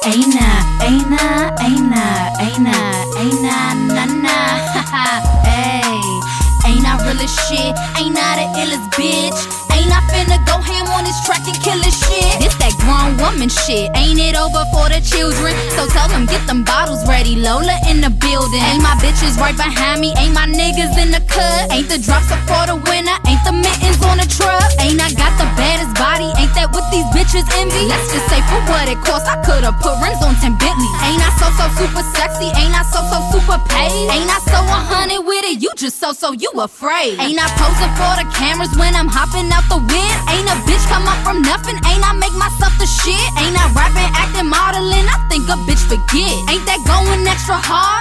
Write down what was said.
Ain't I real as shit? Ain't I the illest bitch? Ain't I finna go ham on this track and kill this shit? This that grown woman shit, ain't it over for the children? So tell them get them bottles ready, Lola in the building. Ain't my bitches right behind me, ain't my niggas in the cut. Ain't the drops up for the winner, ain't the mittens on the truck. Ain't I got the baddest body, ain't that what these bitches envy? Let's just say for what it cost, I could've put rims on 10 Bentley. Ain't I so super sexy, ain't I so super paid? Ain't I so 100 with it, you just so you afraid? Ain't I posing for the cameras when I'm hopping out the whip? Ain't a bitch come up from nothing, ain't I make myself the shit? Ain't I rapping, acting, modeling, I think a bitch forget. Ain't that going extra hard?